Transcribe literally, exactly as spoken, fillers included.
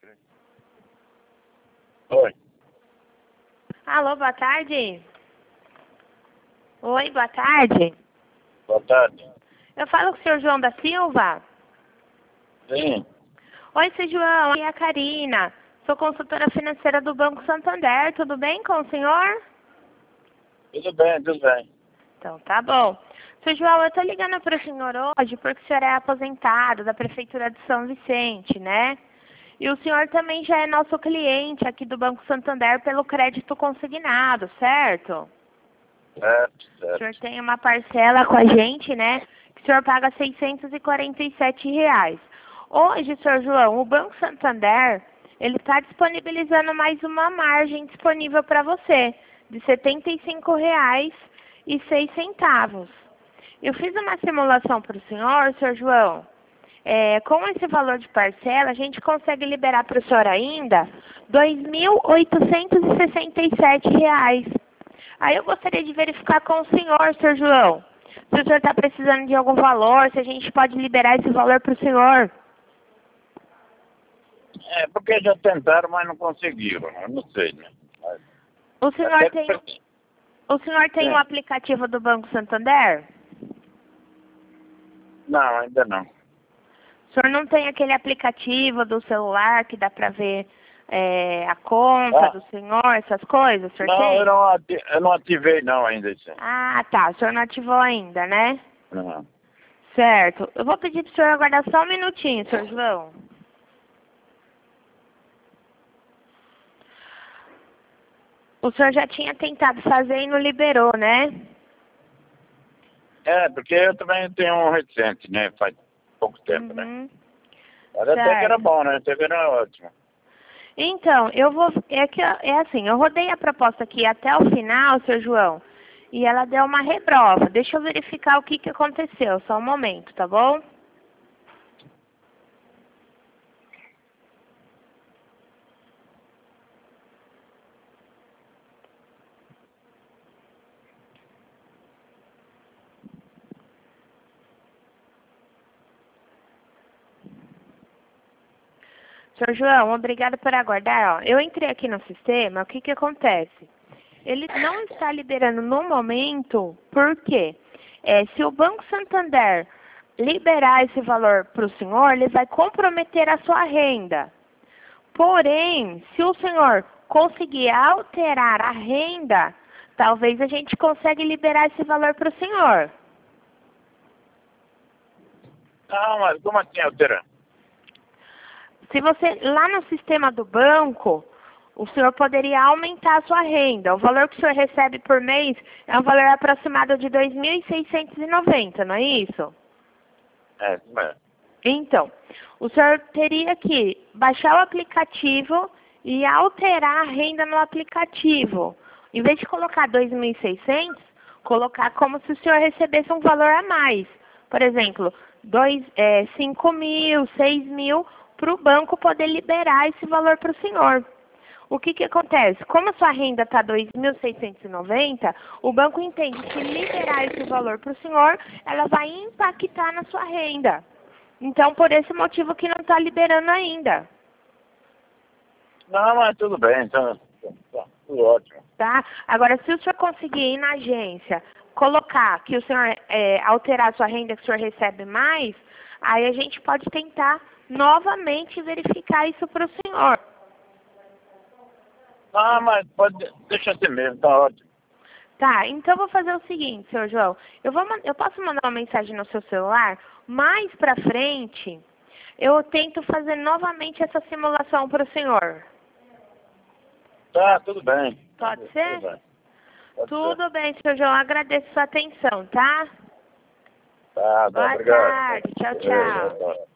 Oi. Alô, boa tarde. Oi, boa tarde. Boa tarde. Eu falo com o senhor João da Silva. Sim. Oi, seu João, aqui é a Karina. Sou consultora financeira do Banco Santander. Tudo bem com o senhor? Tudo bem, tudo bem. Então, tá bom. Seu João, eu tô ligando para o senhor hoje porque o senhor é aposentado da Prefeitura de São Vicente, né? E o senhor também já é nosso cliente aqui do Banco Santander pelo crédito consignado, certo? Certo, O certo. senhor tem uma parcela com a gente, né? Que o senhor paga seiscentos e quarenta e sete reais. Hoje, senhor João, o Banco Santander, ele está disponibilizando mais uma margem disponível para você, de setenta e cinco reais e seis centavos. Eu fiz uma simulação para o senhor, senhor João. É, com esse valor de parcela, a gente consegue liberar para o senhor ainda dois mil oitocentos e sessenta e sete reais. Aí eu gostaria de verificar com o senhor, senhor João, se o senhor está precisando de algum valor, se a gente pode liberar esse valor para o senhor. É, porque já tentaram, mas não conseguiram, né? Eu não sei, né? Mas O senhor até tem, que- o senhor tem Sim. o aplicativo do Banco Santander? Não, ainda não. O senhor não tem aquele aplicativo do celular que dá para ver é, a conta Ah, do senhor, essas coisas? O senhor não, tem? eu não, ati- eu não ativei não ainda isso. Ah, tá. O senhor não ativou ainda, né? Não. Certo. Eu vou pedir para o senhor aguardar só um minutinho, senhor João. O senhor já tinha tentado fazer e não liberou, né? É, porque eu também tenho um recente, né? Faz pouco tempo, né? Uhum. Mas até que era Certo. bom, né? Até que era ótimo. Então, eu vou. É que é assim, eu rodei a proposta aqui até o final, seu João, e ela deu uma reprova. Deixa eu verificar o que, que aconteceu, só um momento, tá bom? Senhor João, obrigado por aguardar. Ó, eu entrei aqui no sistema, o que, que acontece? Ele não está liberando no momento, por quê? É, se o Banco Santander liberar esse valor para o senhor, ele vai comprometer a sua renda. Porém, se o senhor conseguir alterar a renda, talvez a gente consiga liberar esse valor para o senhor. Não, mas como assim alterar? Se você, lá no sistema do banco, o senhor poderia aumentar a sua renda. O valor que o senhor recebe por mês é um valor aproximado de dois mil seiscentos e noventa, não é isso? É, mas... Então, o senhor teria que baixar o aplicativo e alterar a renda no aplicativo. Em vez de colocar dois mil e seiscentos, colocar como se o senhor recebesse um valor a mais. Por exemplo, dois, é, cinco mil, seis mil, para o banco poder liberar esse valor para o senhor. O que, que acontece? Como a sua renda está dois mil seiscentos e noventa, o banco entende que liberar esse valor para o senhor, ela vai impactar na sua renda. Então, por esse motivo que não está liberando ainda. Não, mas tudo bem, então, tá, tudo ótimo. Tá? Agora, se o senhor conseguir ir na agência, colocar que o senhor, é, alterar a sua renda que o senhor recebe mais, aí a gente pode tentar novamente verificar isso para o senhor. Ah, mas pode, deixa assim mesmo, tá ótimo. Tá, então eu vou fazer o seguinte, senhor João. Eu, vou, man- eu posso mandar uma mensagem no seu celular, mais pra frente, eu tento fazer novamente essa simulação para o senhor. Tá, tudo bem. Pode Tudo ser? bem. Pode ser. Tudo bem, senhor João. Agradeço sua atenção, tá? Tá, tá, Boa obrigado. tarde. Tchau, É, boa tchau. tarde.